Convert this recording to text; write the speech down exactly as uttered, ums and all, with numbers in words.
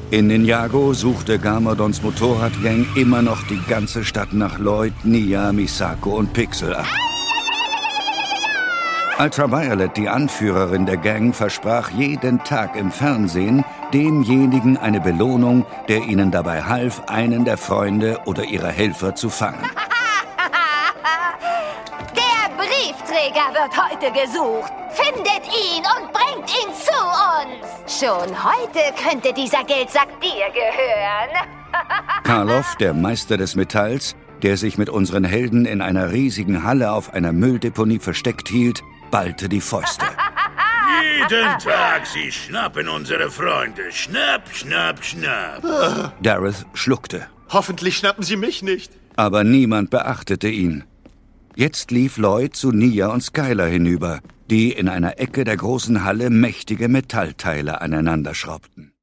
In Ninjago suchte Garmadons Motorradgang immer noch die ganze Stadt nach Lloyd, Nia, Misako und Pixel ab. Ultraviolet, die Anführerin der Gang, versprach jeden Tag im Fernsehen demjenigen eine Belohnung, der ihnen dabei half, einen der Freunde oder ihrer Helfer zu fangen. Der Briefträger wird heute gesucht. Findet ihn und bringt ihn zu uns. Schon heute könnte dieser Geldsack dir gehören. Karloff, der Meister des Metalls, der sich mit unseren Helden in einer riesigen Halle auf einer Mülldeponie versteckt hielt, ballte die Fäuste. Jeden Tag, sie schnappen unsere Freunde. Schnapp, schnapp, schnapp. Dareth schluckte. Hoffentlich schnappen sie mich nicht. Aber niemand beachtete ihn. Jetzt lief Lloyd zu Nia und Skylar hinüber, die in einer Ecke der großen Halle mächtige Metallteile aneinander schraubten.